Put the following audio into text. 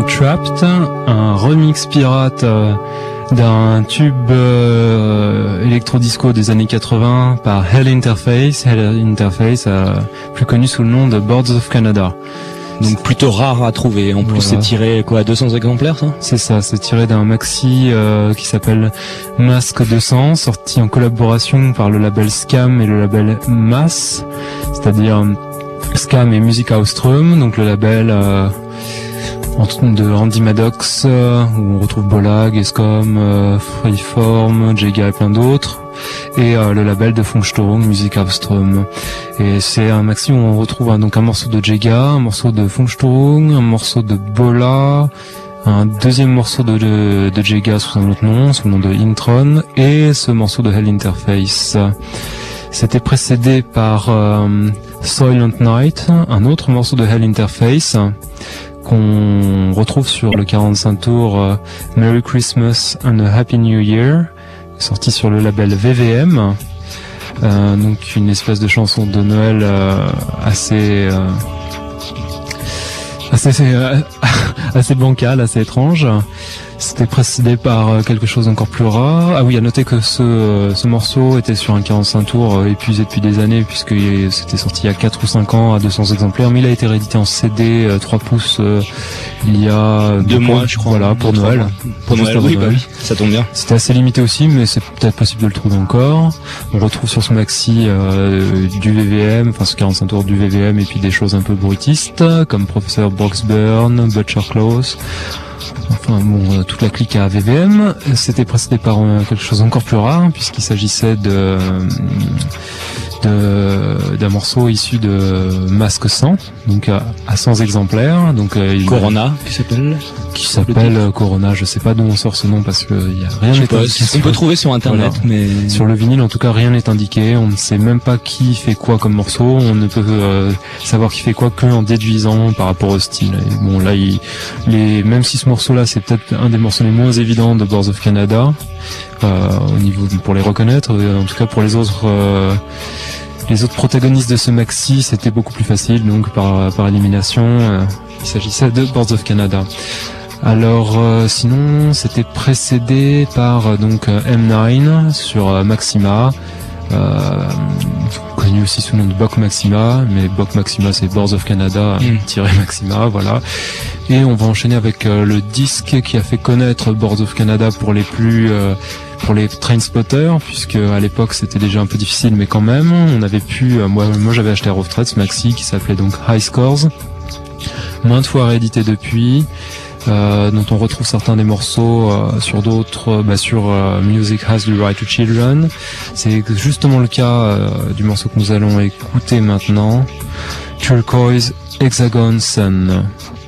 Trapped, un remix pirate d'un tube électro-disco des années 80 par Hell Interface, plus connu sous le nom de Boards of Canada. Donc plutôt rare à trouver. En plus, voilà. C'est tiré à 200 exemplaires, ça ? C'est ça, c'est tiré d'un maxi qui s'appelle Masque 200, sorti en collaboration par le label Scam et le label Mass, c'est-à-dire Scam et Music House Drum, donc le label de Andy Maddox, où on retrouve Bolag, Escom, Freeform, Jega et plein d'autres, et le label de Funkstörung, Music House Drum. Et c'est un maxi où on retrouve donc un morceau de Jega, un morceau de Funkstörung, un morceau de Bola, un deuxième morceau de Jega sous un autre nom, sous le nom de Intron, et ce morceau de Hell Interface. C'était précédé par Silent Night, un autre morceau de Hell Interface, qu'on retrouve sur le 45 tours Merry Christmas and a Happy New Year, sorti sur le label VVM, donc une espèce de chanson de Noël assez bancale, assez étrange. C'était précédé par quelque chose d'encore plus rare. Ah oui, à noter que ce morceau était sur un 45 tours épuisé depuis des années, puisque c'était sorti il y a 4 ou 5 ans à 200 exemplaires, mais il a été réédité en CD 3 pouces il y a 2 mois, je crois. Voilà, pour Noël. Pour Noël, oui, bah oui, ça tombe bien. C'était assez limité aussi, mais c'est peut-être possible de le trouver encore. On retrouve sur ce maxi du VVM, enfin ce 45 tours du VVM, et puis des choses un peu bruitistes, comme Professeur Broxburn, Butcher Close. Enfin bon, toute la clique à VVM. C'était précédé par quelque chose encore plus rare, puisqu'il s'agissait d'un morceau issu de Masque 100, donc à 100 exemplaires. Donc Corona, qui s'appelle Corona. Je sais pas d'où on sort ce nom parce que y a rien n'est indiqué. On peut trouver sur internet, voilà. Mais sur le vinyle en tout cas rien n'est indiqué. On ne sait même pas qui fait quoi comme morceau. On ne peut savoir qui fait quoi que en déduisant par rapport au style. Et bon là, même si ce morceau-là c'est peut-être un des morceaux les moins évidents de Boards of Canada au niveau pour les reconnaître. En tout cas pour les autres protagonistes de ce maxi, c'était beaucoup plus facile, donc par élimination, il s'agissait de Boards of Canada. Alors sinon, c'était précédé par donc M9 sur Maxima, connu aussi sous le nom de Bok Maxima, mais Bok Maxima c'est Boards of Canada Maxima, voilà. Et on va enchaîner avec le disque qui a fait connaître Boards of Canada pour les Trainspotters, puisque à l'époque c'était déjà un peu difficile, mais quand même on avait pu, moi j'avais acheté à Rough Trade ce maxi qui s'appelait donc High Scores, maintes fois réédité depuis, dont on retrouve certains des morceaux sur d'autres, sur Music Has the Right to Children. C'est justement le cas du morceau que nous allons écouter maintenant, Turquoise Hexagon Sun.